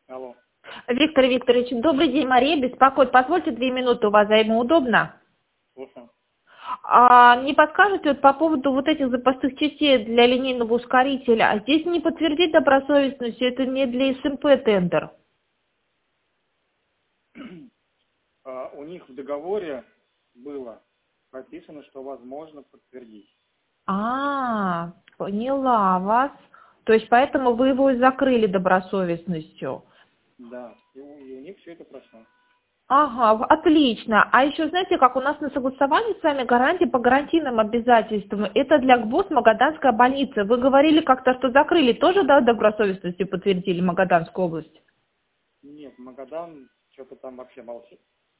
Алло. Виктор Викторович, добрый день, Мария беспокоит. Позвольте 2 минуты, у вас займу удобно? Слушаю. Не подскажете вот по поводу вот этих запасных частей для линейного ускорителя? А здесь не подтвердить добросовестностью, это не для СМП тендер. У них в договоре было прописано, что возможно подтвердить. Поняла вас. То есть поэтому вы его и закрыли добросовестностью. Да, и у них все это прошло. Ага, отлично. А еще знаете, как у нас на согласовании с вами гарантия по гарантийным обязательствам. Это для ГБОС Магаданская больница. Вы говорили как-то, что закрыли. Тоже, да, добросовестностью подтвердили Магаданскую область? Нет, Магадан что-то там вообще молчит.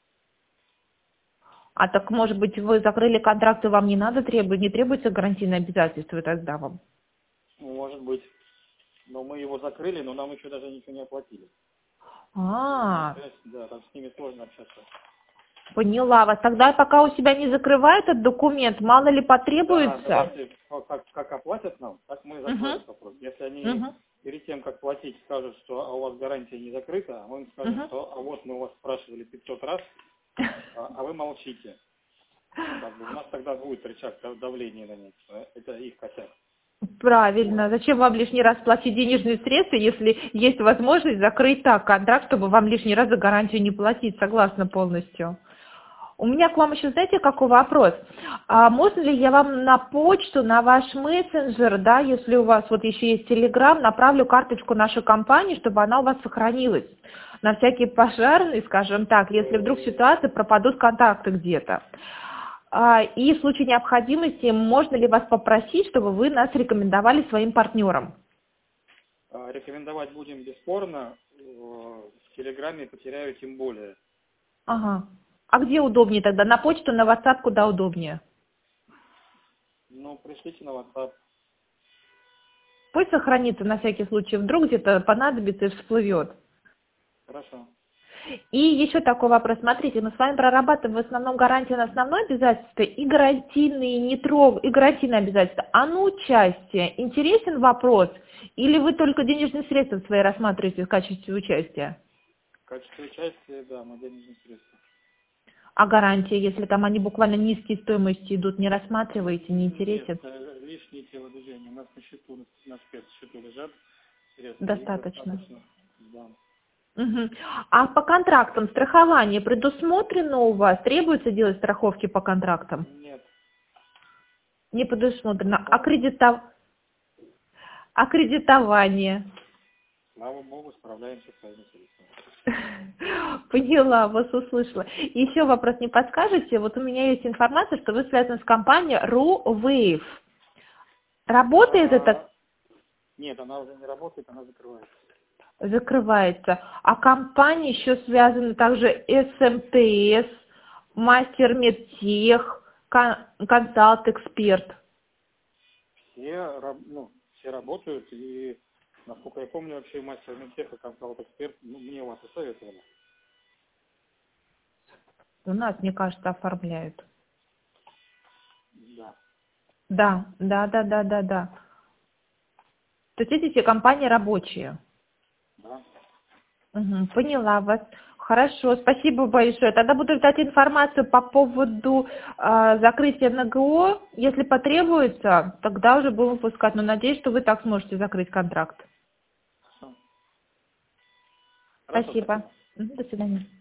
А так, может быть, вы закрыли контракт, и вам не надо не требуется гарантийное обязательство тогда вам? Может быть. Но мы его закрыли, но нам еще даже ничего не оплатили. А, Да, там с ними сложно общаться. Поняла вас. Тогда пока у себя не закрывает этот документ, мало ли Да, потребуется. давайте, как оплатят нам, так мы и закроем Угу, этот вопрос. Если они угу, перед тем, как платить, скажут, что у вас гарантия не закрыта, а мы им скажем, угу. что вот мы у вас спрашивали 500 раз, а вы молчите. Как бы у нас тогда будет рычаг давления на них. Это их косяк. Правильно. Зачем вам лишний раз платить денежные средства, если есть возможность закрыть так контракт, чтобы вам лишний раз за гарантию не платить? Согласна полностью. У меня к вам еще, знаете, какой вопрос? Можно ли я вам на почту, на ваш мессенджер, да, если у вас вот еще есть Telegram, направлю карточку нашей компании, чтобы она у вас сохранилась? На всякие пожарные, скажем так, если вдруг ситуация пропадут контакты где-то. И в случае необходимости, можно ли вас попросить, чтобы вы нас рекомендовали своим партнерам? Рекомендовать будем бесспорно. В Телеграме потеряю тем более. Ага. А где удобнее тогда? На почту, на WhatsApp, куда удобнее? Ну, пришлите на WhatsApp. Пусть сохранится на всякий случай, вдруг где-то понадобится и всплывет. Хорошо. И еще такой вопрос. Смотрите, мы с вами прорабатываем в основном гарантии на основное обязательство и гарантийные и гарантийные обязательства. А на участие интересен вопрос? Или вы только денежные средства свои рассматриваете в качестве участия? В качестве участия, да, мы денежные средства. А гарантии, если там они буквально низкие стоимости идут, не рассматриваете, не интересен? Нет, лишние телодвижения. У нас на счету, на спецсчету лежат средства. Их Достаточно. достаточно. Да. Мгм. А по контрактам страхование предусмотрено у вас? Требуется делать страховки по контрактам? Нет. Не предусмотрено. Да. Аккредитование. Слава Богу, справляемся с своими средствами. Поняла, вас услышала. Еще вопрос не подскажете? Вот у меня есть информация, что вы связаны с компанией RuWave. Работает это? Нет, она уже не работает, она закрывается. Закрывается. А компании еще связаны также СМТС, Мастер Медтех, Консалт Эксперт. Все работают, и, насколько я помню, вообще мастер Медтеха, консалт эксперт, мне вас и советовали. У нас, мне кажется, оформляют. Да. Да. То есть эти все компании рабочие. Да. Угу, поняла вас. Хорошо, спасибо большое. Тогда буду ждать информацию по поводу закрытия НГО. Если потребуется, тогда уже будем выпускать. Но надеюсь, что вы так сможете закрыть контракт. Хорошо, Спасибо. До свидания.